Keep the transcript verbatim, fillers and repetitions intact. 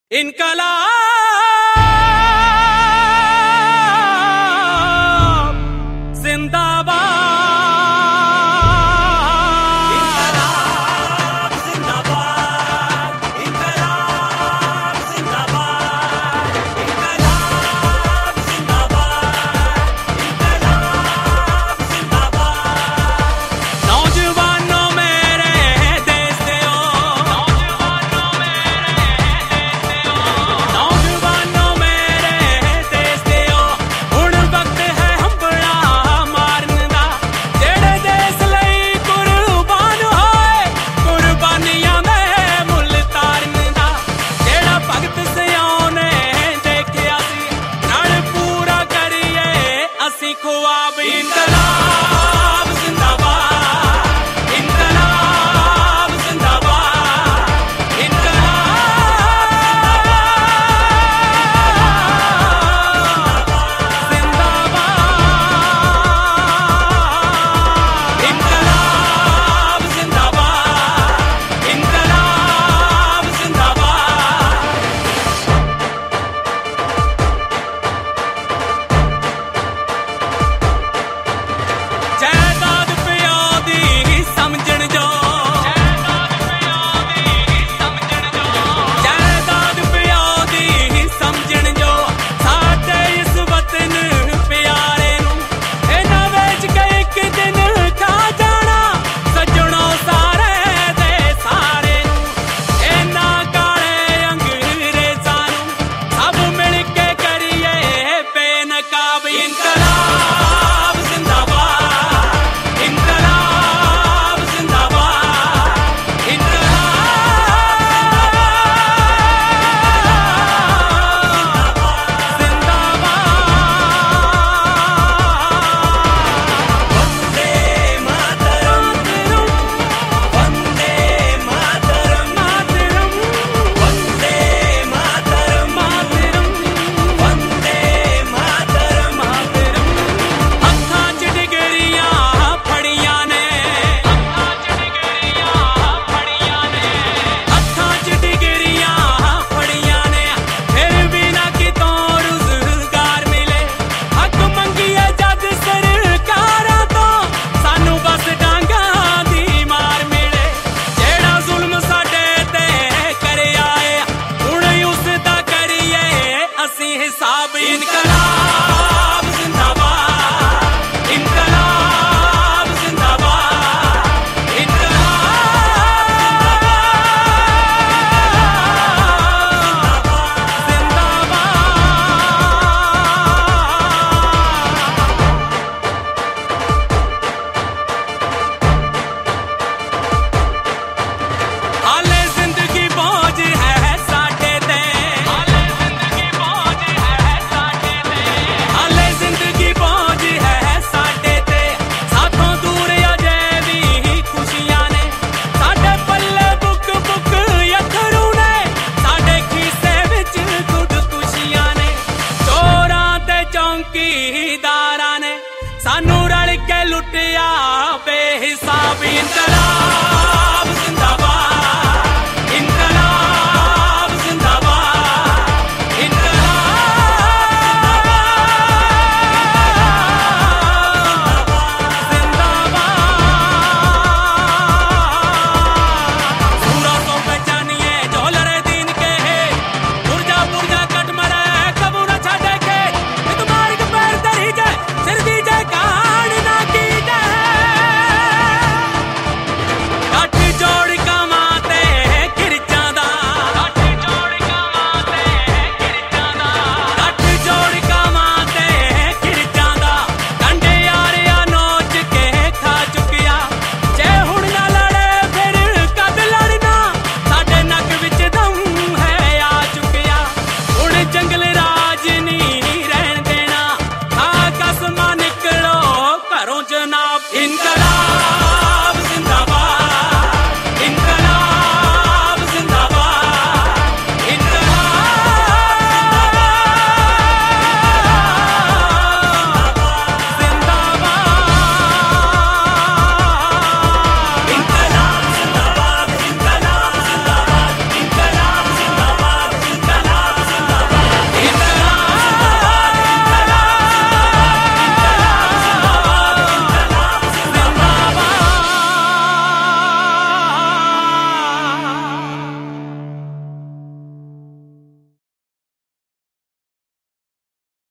इनकलाब जिंदाबाद, इनकलाब जिंदाबाद, इनकलाब जिंदाबाद, इनकलाब जिंदाबाद, इनकलाब जिंदाबाद। नौजवानों मेरे देश दे ओ, नौजवानों मेरे देश दे ओ, नौजवानों मेरे देश दे ओ। हुण वक्त है हंबड़ा मारन दा, जेड़े देश लई कुर्बान होए, कुर्बानियां दे मुल तारन दा। जेड़ा भगत सियां ने देखिया सी, नाल पूरा करिए असीं ख्वाब। इनकलाब जिंदाबाद, इनकलाब जिंदाबाद, इनकलाब जिंदाबाद, इनकलाब जिंदाबाद, इनकलाब जिंदाबाद। जायदाद पिओ दी समझण जो, जायदाद पिओ दी समझण जो, जायदाद पिओ दी समझण जो। साडे इस वतन प्यारे नूं इन्हां वेच के इक दिन खा जाना, सज्जणों सारे दे सारे नूं। इन्हां काले अंग्रेज़ां नूं सब मिल के करिए बेनकाब। इनकलाब जिंदाबाद, इनकलाब जिंदाबाद, इनकलाब जिंदाबाद। वंदे मातरम, वंदे मातरम, वंदे मातरम, वंदे मातरम। हत्थां च डिगरियां फड़ियां ने, हत्थां च डिगरियां फड़ियां ने, हत्थां च डिगरियां फड़ियां ने। फिर भी ना कितों रुज़गार मिले, हक मंगीए जद सरकारां तो, सानू बस डांगां दी मार मिले। जेड़ा जुल्म साडे ते करिया ए, हुण उस दा करिए असीं हिसाब। इनकलाब जिंदाबाद, इनकलाब जिंदाबाद, इनकलाब जिंदाबाद। हाले जिंदगी बोझ है साडे ते, हाले जिंदगी बोझ है साडे ते, हाले जिंदगी बोझ है साडे ते। साथों दूर अजे भी खुशियां ने, साडे पल्ले बुक बुक अथरू ने, साडे खीसे विच खुदकुशियां ने। चोरां ते चौकीदारां ने सानू रल के लुटिया बेहिसाब। इनकलाब